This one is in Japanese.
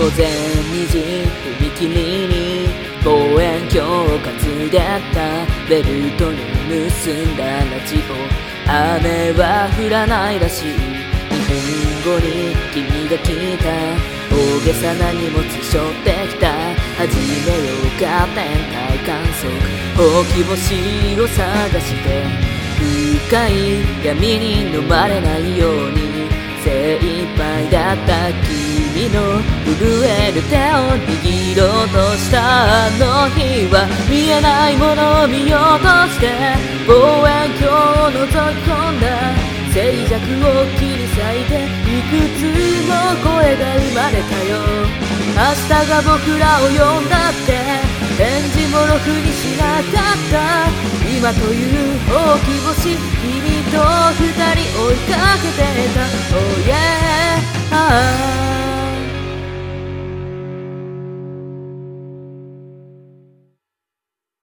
午前2時踏切に望遠鏡を担いであったベルトに結んだラジオ雨は降らないらしい2分後に君が来た大げさな荷物背負ってきた始めようか天体観測ほうき星を探して深い闇に飲まれないように精一杯だった君の震える手を握ろうとしたあの日は見えないものを見ようとして望遠鏡を覗き込んだ静寂を切り裂いていくつも声が生まれたよ明日が僕らを呼んだって返事もろくにしなかった今という大き星君と二人追いかけてた Oh yeah